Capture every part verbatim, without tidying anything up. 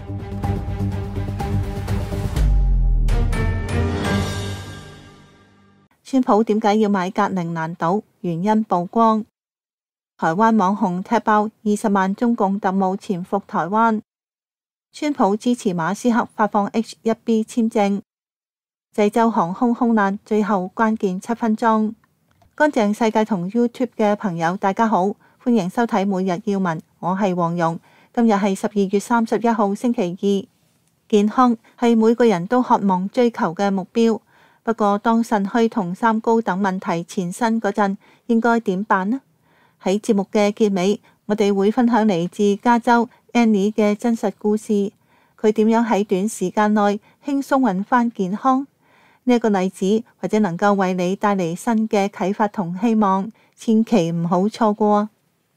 川普點解要買格陵蘭島？原因曝光。台灣網紅踢爆二十萬中共特務潛伏台灣。川普支持馬斯克發放 H 一 B 簽證。濟州航空空難最後關鍵七分鐘。乾淨世界同 YouTube 嘅朋友大家好，歡迎收睇每日要聞，我係黃蓉。今日係十二月三十一號星期二。健康係每個人都渴望追求嘅目標。不過，當腎虛同三高等問題纏身嗰陣，應該點辦呢？喺節目嘅結尾，我哋會分享嚟自加州 Annie 嘅真實故事。佢點樣喺短時間內輕鬆揾返健康？呢一個例子或者能夠為你帶嚟新嘅啟發同希望，千祈唔好錯過。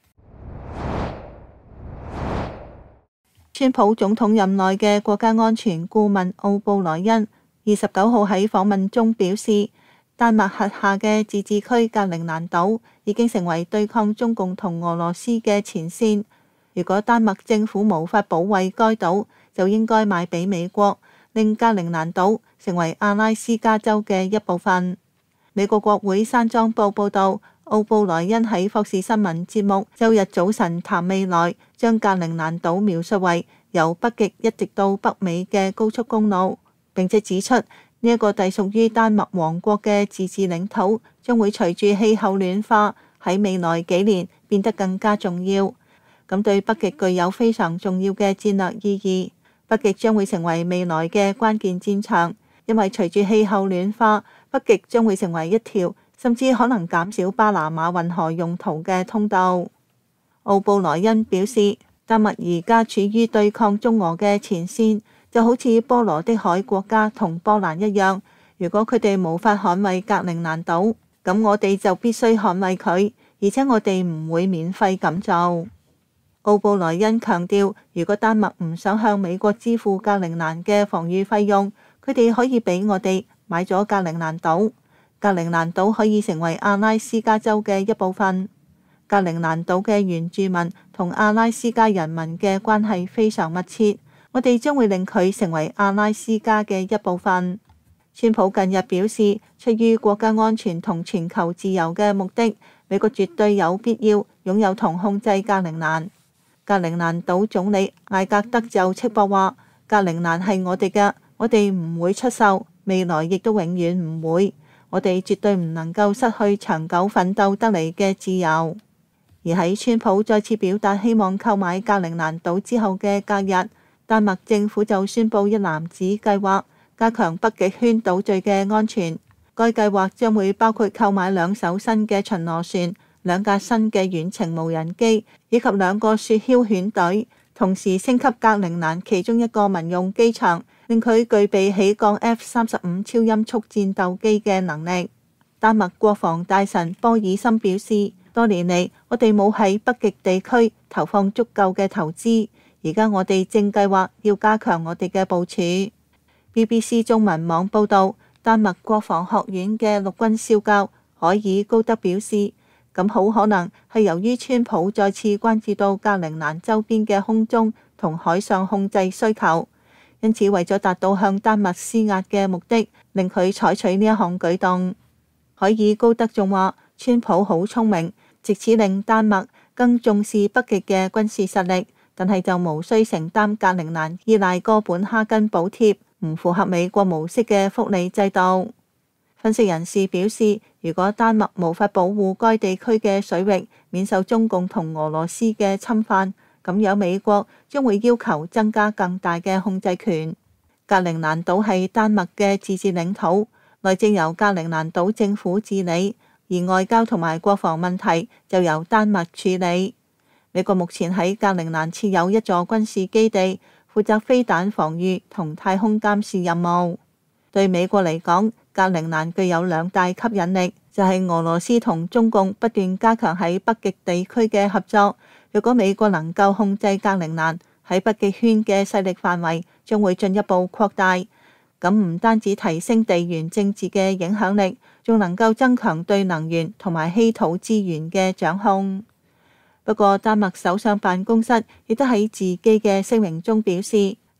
川普總統任內嘅國家安全顧問奧布萊恩二十九號喺訪問中表示，丹麥轄下嘅自治區格陵蘭島已經成為對抗中共同俄羅斯嘅前線。如果丹麥政府無法保衛該島，就應該賣俾美國，令格陵蘭島成為阿拉斯加州嘅一部分。美國國會山莊報報道，奧布萊恩喺霍士新聞節目周日早晨談未來，將格陵蘭島描述為由北極一直到北美嘅高速公路。並且指出呢一個隸屬於丹麥王國嘅自治領土，將會隨住氣候暖化喺未來幾年變得更加重要。咁對北極具有非常重要嘅戰略意義。北極將會成為未來嘅關鍵戰場，因為隨住氣候暖化，北極將會成為一條甚至可能減少巴拿馬運河用途嘅通道。奧布萊恩表示，丹麥而家處於對抗中俄嘅前線。就好似波羅的海國家同波蘭一樣，如果佢哋無法捍衛格陵蘭島，咁我哋就必須捍衛佢，而且我哋唔會免費咁做。奧布萊恩強調，如果丹麥唔想向美國支付格陵蘭嘅防禦費用，佢哋可以俾我哋買咗格陵蘭島。格陵蘭島可以成為阿拉斯加州嘅一部分。格陵蘭島嘅原住民同阿拉斯加人民嘅關係非常密切。我哋將會令佢成為阿拉斯加嘅一部分。川普近日表示，出於國家安全同全球自由嘅目的，美國絕對有必要擁有同控制格陵蘭。格陵蘭島總理艾格德就斥責話：格陵蘭係我哋嘅，我哋唔會出售，未來亦都永遠唔會。我哋絕對唔能夠失去長久奮鬥得嚟嘅自由。而喺川普再次表達希望購買格陵蘭島之後嘅隔日，丹麥政府就宣布一攬子計劃，加強北極圈島嶼嘅安全。該計劃將會包括購買兩艘新嘅巡邏船、兩架新嘅遠程無人機，以及兩個雪橇犬隊，同時升級格陵蘭其中一個民用機場，令佢具備起降 F 三十五超音速戰鬥機嘅能力。丹麥國防大臣波爾森表示，多年嚟我哋冇喺北極地區投放足夠嘅投資。而家我哋正計劃要加強我哋嘅部署。B B C 中文網報導，丹麥國防學院嘅陸軍少校海爾高德表示，咁好可能係由於川普再次關注到格陵蘭周邊嘅空中同海上控制需求，因此為咗達到向丹麥施壓嘅目的，令佢採取呢一項舉動。海爾高德仲話，川普好聰明，藉此令丹麥更重視北極嘅軍事實力。但係就無需承擔格陵蘭依賴哥本哈根補貼，唔符合美國模式嘅福利制度。分析人士表示，如果丹麥無法保護該地區嘅水域免受中共同俄羅斯嘅侵犯，咁樣美國將會要求增加更大嘅控制權。格陵蘭島係丹麥嘅自治領土，內政由格陵蘭島政府治理，而外交同埋國防問題就由丹麥處理。美國目前喺格陵蘭設有一座軍事基地，負責飛彈防禦同太空監視任務。對美國嚟講，格陵蘭具有兩大吸引力，就係俄羅斯同中共不斷加強喺北極地區嘅合作。如果美國能夠控制格陵蘭，喺北極圈嘅勢力範圍將會進一步擴大。咁唔單止提升地緣政治嘅影響力，仲能夠增強對能源同埋稀土資源嘅掌控。不過，丹麥首相辦公室亦都喺自己嘅聲明中表示，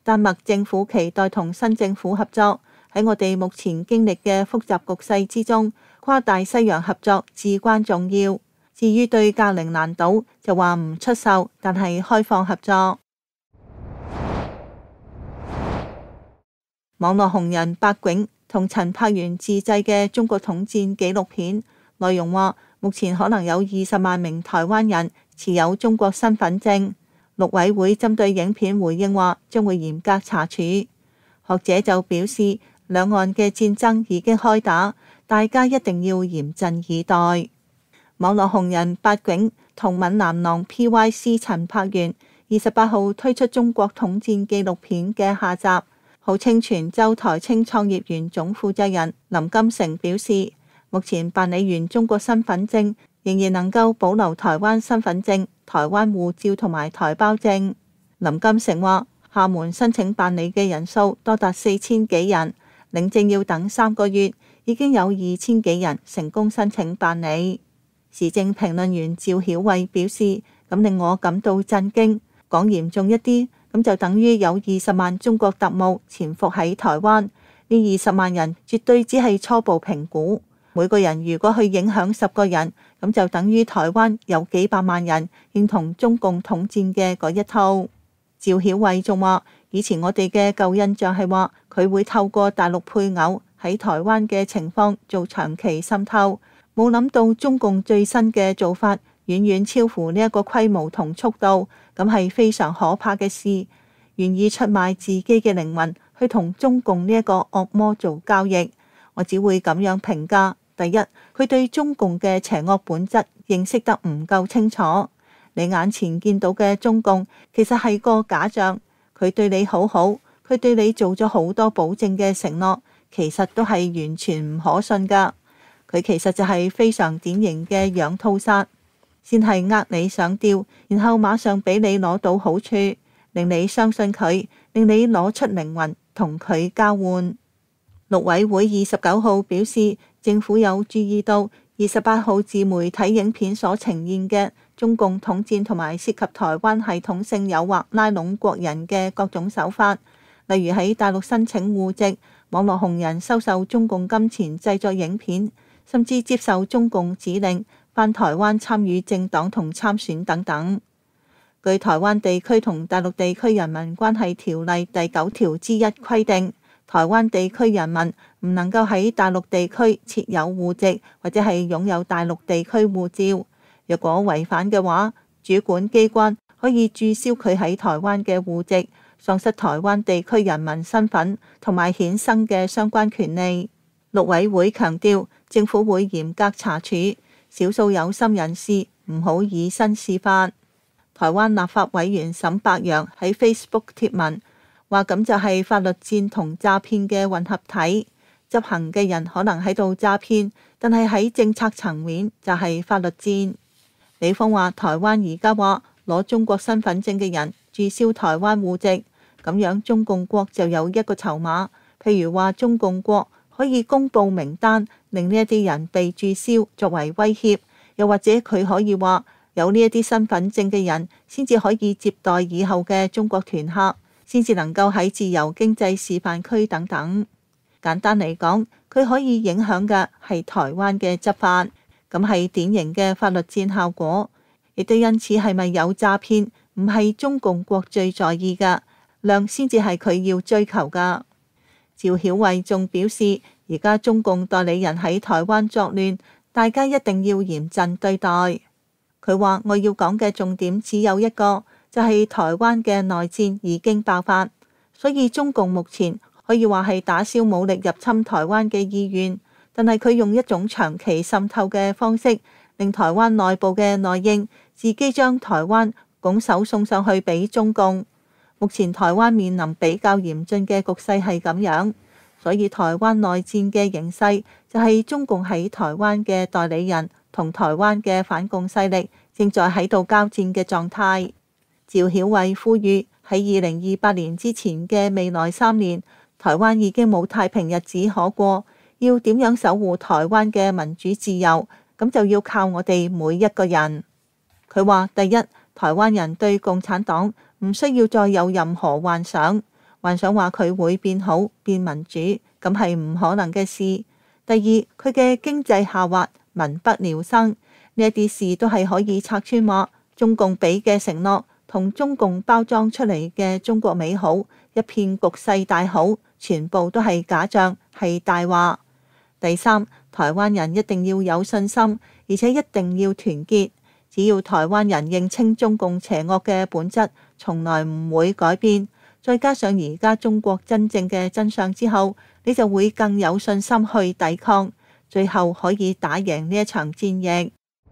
丹麥政府期待同新政府合作，喺我哋目前經歷嘅複雜局勢之中，跨大西洋合作至關重要。至於對格陵蘭島就話唔出售，但係開放合作。網絡紅人白囧同陳柏元自製嘅中國統戰紀錄片，內容話目前可能有二十萬名台灣人持有中國身份證。陸委會針對影片回應話將會嚴格查處。學者就表示，兩岸嘅戰爭已經開打，大家一定要嚴陣以待。網絡紅人白囧同閩南郎 P Y C 陳柏元二十八號推出中國統戰紀錄片嘅下集。號稱泉州台青創業園總負責人林金城表示，目前辦理完中國身份證，仍然能夠保留台灣身份證、台灣護照同埋台胞證。林金城話，廈門申請辦理嘅人數多達四千幾人，領證要等三個月，已經有二千幾人成功申請辦理。時政評論員趙曉慧表示，咁令我感到震驚。講嚴重一啲，咁就等於有二十萬中國特務潛伏喺台灣。呢二十萬人絕對只係初步評估，每個人如果去影響十個人，咁就等於台灣有幾百萬人認同中共統戰嘅嗰一套。趙曉慧仲話，以前我哋嘅舊印象係話佢會透過大陸配偶喺台灣嘅情況做長期滲透，冇諗到中共最新嘅做法遠遠超乎呢一個規模同速度，咁係非常可怕嘅事。願意出賣自己嘅靈魂去同中共呢一個惡魔做交易，我只會咁樣評價：第一，佢對中共嘅邪惡本質認識得唔夠清楚。你眼前見到嘅中共其實係個假象，佢對你好好，佢對你做咗好多保證嘅承諾，其實都係完全唔可信噶。佢其實就係非常典型嘅養套殺。先係呃你上釣，然後馬上俾你攞到好處，令你相信佢，令你攞出靈魂同佢交換。陸委會二十九號表示，政府有注意到二十八號自媒體影片所呈現嘅中共統戰同埋涉及台灣系統性誘惑拉攏國人嘅各種手法，例如喺大陸申請戶籍、網絡紅人收受中共金錢製作影片，甚至接受中共指令返台灣參與政黨同參選等等。據台灣地區同大陸地區人民關係條例第九條之一規定，台灣地區人民唔能夠喺大陸地區設有戶籍或者係擁有大陸地區護照。若果違反嘅話，主管機關可以註銷佢喺台灣嘅戶籍，喪失台灣地區人民身份同埋衍生嘅相關權利。陸委會強調，政府會嚴格查處少數有心人士，唔好以身試法。台灣立法委員沈伯洋喺 Facebook 貼文話：咁就係法律戰同詐騙嘅混合體，執行嘅人可能喺度詐騙，但係喺政策層面就係法律戰。李峰話：台灣而家話攞中國身份證嘅人註銷台灣戶籍，咁樣中共國就有一個籌碼，譬如話中共國可以公布名單，令呢一啲人被註銷作為威脅，又或者佢可以話有呢一啲身份證嘅人先至可以接待以後嘅中國團客，先至能夠喺自由經濟示範區等等。簡單嚟講，佢可以影響嘅係台灣嘅執法，咁係典型嘅法律戰效果。亦都因此係咪有詐騙，唔係中共國最在意嘅，量先至係佢要追求噶。趙曉慧仲表示，而家中共代理人喺台灣作亂，大家一定要嚴陣對待。佢話：我要講嘅重點只有一個，就係台灣嘅內戰已經爆發，所以中共目前可以話係打消武力入侵台灣嘅意願，但係佢用一種長期滲透嘅方式，令台灣內部嘅內應自己將台灣拱手送上去俾中共。目前台灣面臨比較嚴峻嘅局勢係咁樣，所以台灣內戰嘅形勢就係中共喺台灣嘅代理人同台灣嘅反共勢力正在喺度交戰嘅狀態。趙曉慧呼籲喺二零二八年之前嘅未來三年，台灣已經冇太平日子可過，要點樣守護台灣嘅民主自由，咁就要靠我哋每一個人。佢話：第一，台灣人對共產黨唔需要再有任何幻想， 幻想話佢會變好變民主，咁係唔可能嘅事。第二，佢嘅經濟下滑，民不聊生，呢一啲事都係可以拆穿話中共俾嘅承諾同中共包裝出嚟嘅中國美好，一片局勢大好，全部都係假象，係大話。第三，台灣人一定要有信心，而且一定要團結。只要台灣人認清中共邪惡嘅本質，從來唔會改變。再加上而家中國真正嘅真相之後，你就會更有信心去抵抗，最後可以打贏呢一場戰役。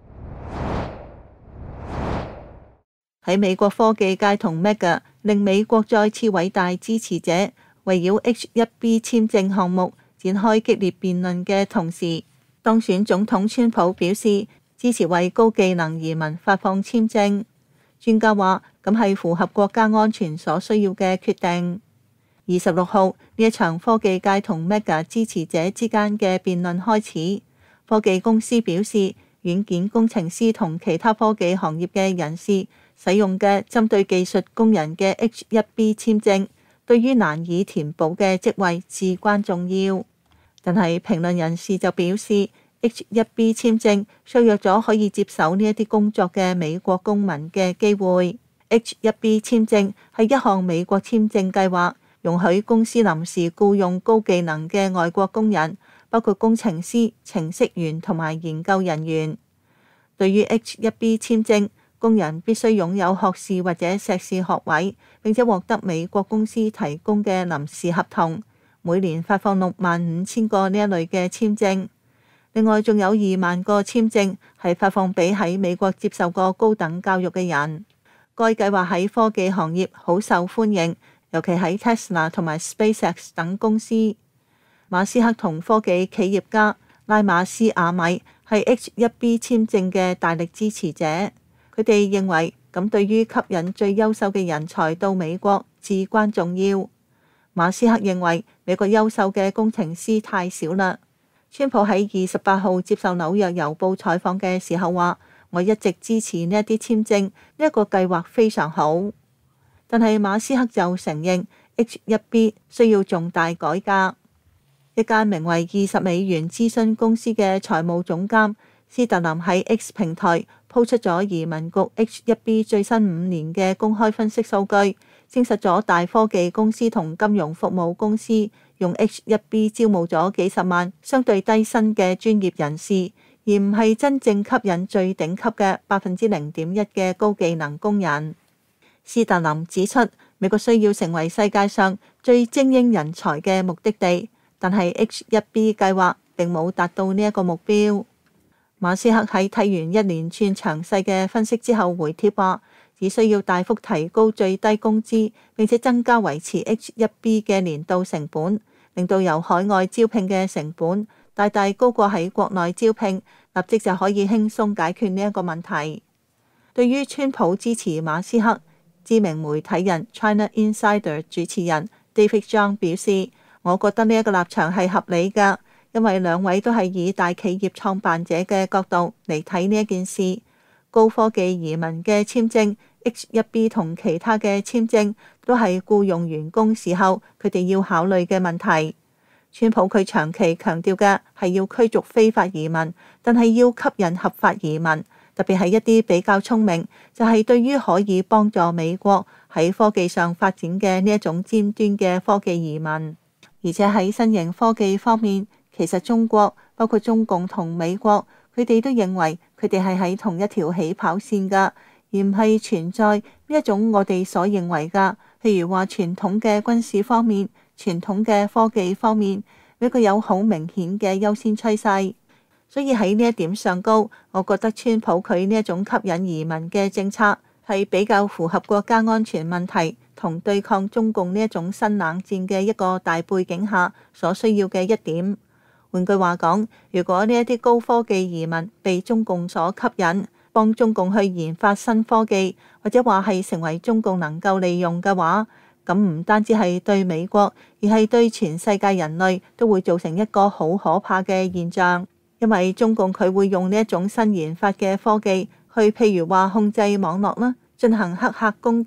喺美國科技界同 Mega 令美國再次偉大支持者圍繞 H 一 B 簽證項目展開激烈辯論嘅同時，當選總統川普表示支持為高技能移民發放簽證。專家話咁係符合國家安全所需要嘅決定。二十六號呢一場科技界同 Mega 支持者之間嘅辯論開始。科技公司表示，軟件工程師同其他科技行業嘅人士使用嘅針對技術工人嘅 H 一 B 簽證，對於難以填補嘅職位至關重要。但係評論人士就表示，H 一 B 簽證削弱咗可以接手呢一啲工作嘅美國公民嘅機會。H 一 B 簽證係一項美國簽證計劃，容許公司臨時僱用高技能嘅外國工人，包括工程師、程式員同埋研究人員。對於 H 一 B 簽證，工人必須擁有學士或者碩士學位，並且獲得美國公司提供嘅臨時合同，每年發放六萬五千個呢一類嘅簽證。另外仲有二萬個簽證係發放俾喺美國接受過高等教育嘅人。該計劃喺科技行業好受歡迎，尤其喺 Tesla 同埋 SpaceX 等公司。馬斯克同科技企業家拉馬斯亞米係 H 一 B 簽證嘅大力支持者。佢哋認為咁對於吸引最優秀嘅人才到美國至關重要。馬斯克認為美國優秀嘅工程師太少啦。川普喺二十八號接受紐約郵報採訪嘅時候話：我一直支持呢一啲簽證，呢一個計劃非常好。但係馬斯克就承認 H 一 B 需要重大改革。一間名為二十美元諮詢公司嘅財務總監斯特林喺 X 平台鋪出咗移民局 H 一 B 最新五年嘅公開分析數據，證實咗大科技公司同金融服務公司用 H 一 B 招募咗幾十萬相對低薪嘅專業人士，而唔係真正吸引最頂級嘅百分之零點一嘅高技能工人。斯特林指出，美國需要成為世界上最精英人才嘅目的地，但係 H 一 B 計劃並冇達到呢一個目標。馬斯克喺睇完一連串詳細嘅分析之後回帖話，只需要大幅提高最低工資，並且增加維持 H 一 B 嘅年度成本，令到由海外招聘嘅成本大大高過喺國內招聘，立即就可以輕鬆解決呢一個問題。對於川普支持馬斯克，知名媒體人 China Insider 主持人 David Zhang 表示，我覺得呢一個立場係合理㗎。因為兩位都係以大企業創辦者嘅角度嚟睇呢一件事，高科技移民嘅簽證 H 一 B 同其他嘅簽證都係僱用員工時候佢哋要考慮嘅問題。川普佢長期強調嘅係要驅逐非法移民，但係要吸引合法移民，特別係一啲比較聰明，就係對於可以幫助美國喺科技上發展嘅呢一種尖端嘅科技移民，而且喺新型科技方面。其實中國包括中共同美國，佢哋都認為佢哋係喺同一條起跑線㗎，而唔係存在呢一種我哋所認為㗎。譬如話傳統嘅軍事方面、傳統嘅科技方面，美國有好明顯嘅優先趨勢。所以喺呢一點上高，我覺得川普佢呢一種吸引移民嘅政策係比較符合國家安全問題同對抗中共呢一種新冷戰嘅一個大背景下所需要嘅一點。換句話講，如果呢一啲高科技移民被中共所吸引，幫中共去研發新科技，或者話係成為中共能夠利用嘅話，咁唔單止係對美國，而係對全世界人類都會造成一個好可怕嘅現象。因為中共佢會用呢一種新研發嘅科技去，譬如話控制網絡啦，進行黑客攻擊，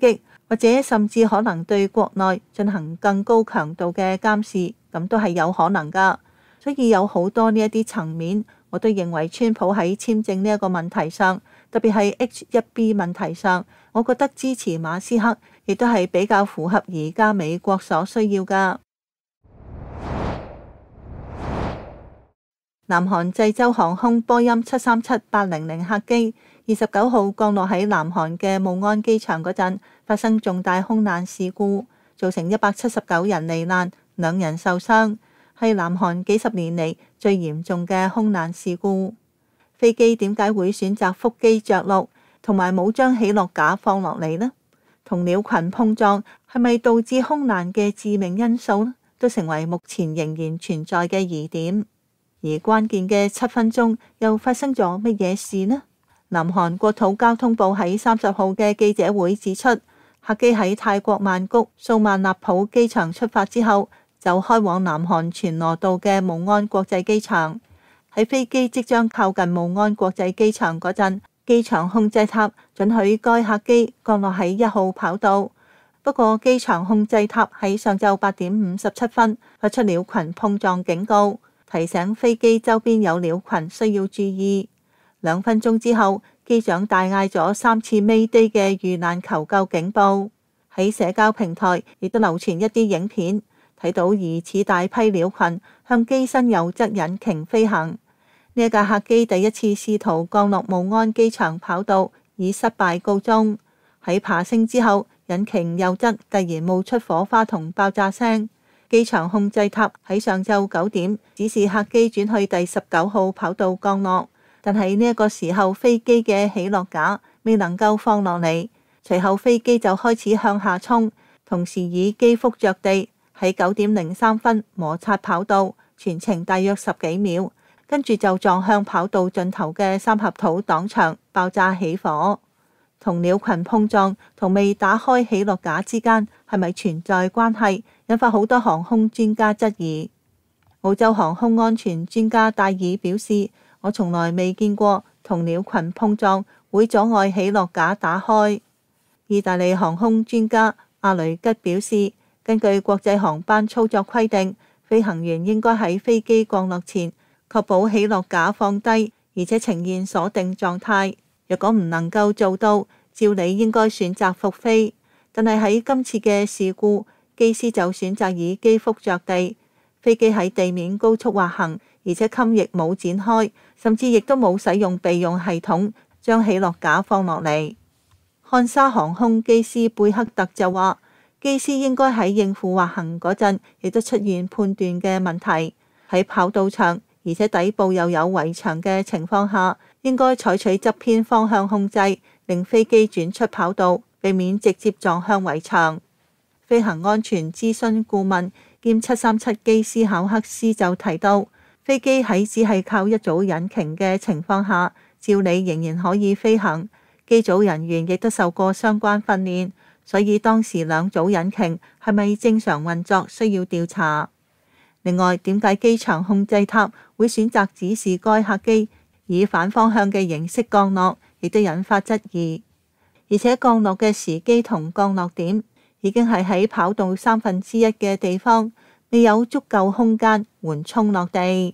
或者甚至可能對國內進行更高強度嘅監視，咁都係有可能㗎。所以有好多呢一啲層面，我都認為川普喺簽證呢一個問題上，特別係 H 一 B 問題上，我覺得支持馬斯克亦都係比較符合而家美國所需要㗎。南韓濟州航空波音七三七八零零客機二十九號降落喺南韓嘅慕安機場嗰陣，發生重大空難事故，造成一百七十九人罹難，兩人受傷，係南韓幾十年嚟最嚴重嘅空難事故。飛機點解會選擇腹機着陸，同埋冇將起落架放落嚟呢？同鳥群碰撞係咪導致空難嘅致命因素呢？都成為目前仍然存在嘅疑點。而關鍵嘅七分鐘又發生咗乜嘢事呢？南韓國土交通部喺三十號嘅記者會指出，客機喺泰國曼谷素萬納普機場出發之後，就開往南韓全羅道嘅慕安國際機場。喺飛機即將靠近慕安國際機場嗰陣，機場控制塔准許該客機降落喺一號跑道。不過機場控制塔喺上晝八點五十七分發出鳥群碰撞警告，提醒飛機周邊有鳥群需要注意。兩分鐘之後，機長大嗌咗三次 Mayday 嘅遇難求救警報。喺社交平台亦都流傳一啲影片，睇到疑似大批鳥群向機身右側引擎飛行。呢一架客機第一次試圖降落慕安機場跑道，以失敗告終。喺爬升之後，引擎右側突然冒出火花同爆炸聲。機場控制塔喺上晝九點指示客機轉去第十九號跑道降落。但係呢一個時候，飛機嘅起落架未能夠放落嚟，隨後飛機就開始向下衝，同時以機腹着地，喺九點零三分摩擦跑道，全程大約十幾秒，跟住就撞向跑道盡頭嘅三合土擋牆，爆炸起火。同鳥群碰撞同未打開起落架之間係咪存在關係，引發好多航空專家質疑。澳洲航空安全專家戴爾表示，我從來未見過同鳥群碰撞會阻礙起落架打開。意大利航空專家阿雷吉表示，根據國際航班操作規定，飛行員應該喺飛機降落前確保起落架放低，而且呈現鎖定狀態。若果唔能夠做到，照理應該選擇復飛。但係喺今次嘅事故，機師就選擇以機腹着地，飛機喺地面高速滑行，而且襟翼冇展開，甚至亦都冇使用備用系統將起落架放落嚟。漢莎航空機師貝克特就話，機師應該喺應付滑行嗰陣，亦都出現判斷嘅問題。喺跑道長而且底部又有圍牆嘅情況下，應該採取側偏方向控制，令飛機轉出跑道，避免直接撞向圍牆。飛行安全諮詢顧問兼七三七機師考克斯就提到，飛機喺只係靠一組引擎嘅情況下，照理仍然可以飛行。機組人員亦都受過相關訓練，所以當時兩組引擎係咪正常運作需要調查。另外，點解機場控制塔會選擇指示該客機以反方向嘅形式降落，亦都引發質疑。而且降落嘅時機同降落點已經係喺跑道三分之一嘅地方，未有足夠空間緩衝落地。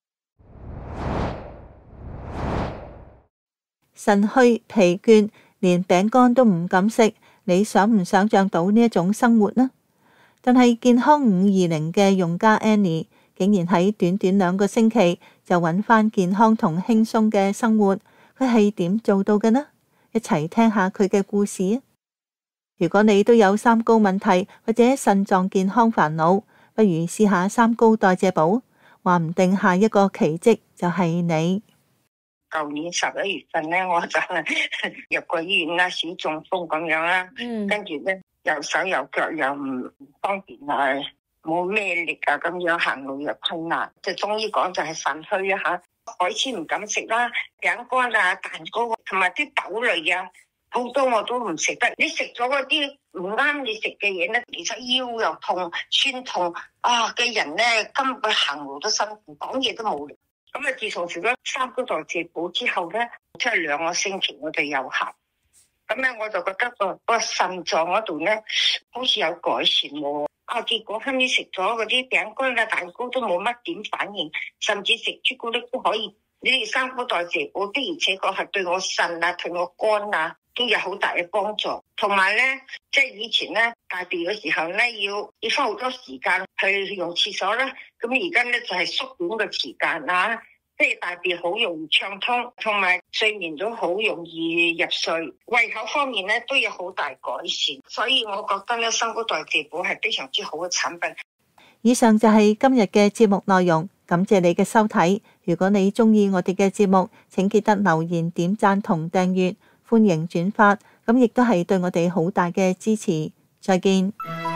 腎虛疲倦，連餅乾都唔敢食，你想唔想像到呢一種生活呢？但係健康五二零嘅用家 Annie 竟然喺短短兩個星期就揾返健康同輕鬆嘅生活，佢係點做到嘅呢？一齊聽下佢嘅故事。如果你都有三高問題或者腎臟健康煩惱，不如試下三高代謝寶，話唔定下一個奇蹟就係你。 舊年十一月份咧，我就入過醫院啦，小中風咁樣啦，嗯、跟住咧右手右腳又唔方便啊，冇咩力啊，咁樣行路又困難，即係中醫講就係腎虛啊吓。海鮮唔敢食啦，餅乾啊、蛋糕同埋啲豆類啊，好多我都唔食得。你食咗嗰啲唔啱你食嘅嘢咧，其實腰又痛、酸痛啊嘅人咧，根本行路都辛苦，講嘢都冇力。咁啊，自從食咗三高代謝寶之後咧，即係兩個星期我哋有效。 咁咧我就覺得個個腎臟嗰度咧好似有改善喎。啊，結果後尾食咗嗰啲餅乾啊、蛋糕都冇乜點反應，甚至食朱古力都可以。你哋三寶代謝補的而且確係對我腎啊、對我肝啊都有好大嘅幫助。同埋咧，即係以前咧大便嘅時候咧，要要花好多時間去用廁所啦。咁而家咧就係縮短個時間啦，即係大便好容易暢通，同埋睡眠都好容易入睡。胃口方面咧都有好大改善，所以我覺得咧三寶代謝補係非常之好嘅產品。 以上就係今日嘅節目內容，感謝你嘅收睇。如果你鍾意我哋嘅節目，請記得留言、點讚同訂閱，歡迎轉發，咁亦都係對我哋好大嘅支持。再見。